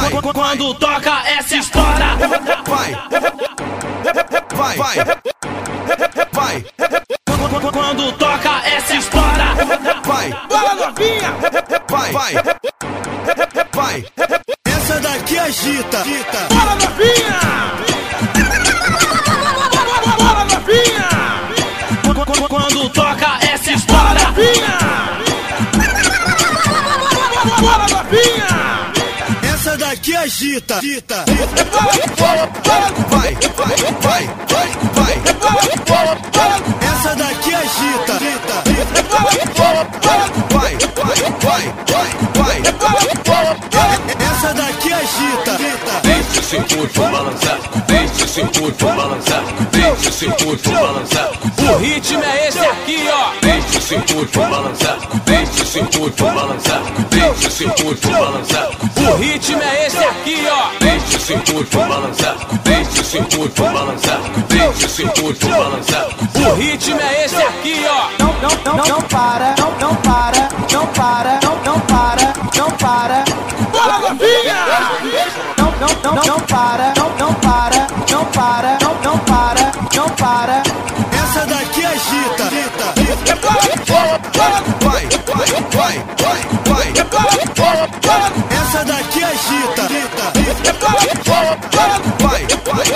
Quando toca essa história, vai. Quando toca essa história, Bora novinha, vai. Essa daqui agita. Bora novinha! Bora novinha! quando toca essa história, Bora novinha! Essa daqui agita. Vai. Essa daqui agita. Vai. Essa daqui agita. Deixa o seu corpo balançar, deixa o seu corpo balançar, deixa o seu corpo balançar. O ritmo é esse aqui, ó. Deixa o seu corpo balançar, deixa o seu corpo balançar, deixa o seu corpo balançar. O ritmo é esse aqui, ó. Deixa o seu corpo balançar, deixa o seu corpo balançar, deixa o seu corpo balançar. O ritmo é esse aqui, ó. Não para. Bora novinha! Não para. Essa daqui agita. Vai. Essa daqui agita. Vai.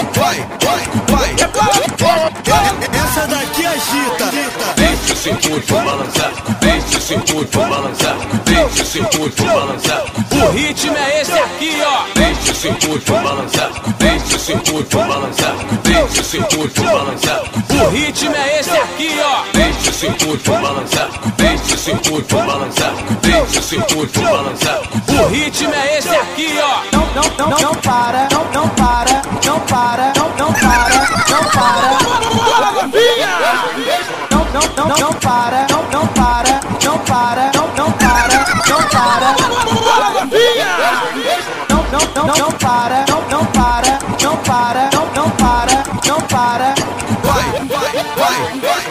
Essa daqui agita. Deixa o seu corpo balançar, deixa o seu corpo balançar, deixa o seu corpo balançar. O ritmo é esse aqui, ó. Deixa o seu corpo balançar, deixa o seu corpo balançar, deixa o seu corpo balançar. O ritmo é esse aqui, ó. Deixa o seu corpo balançar, deixa o seu corpo balançar, deixa o seu corpo balançar. O ritmo é esse aqui, ó. Não para. Bora novinha! Não para. Bora novinha! Não para. Vai.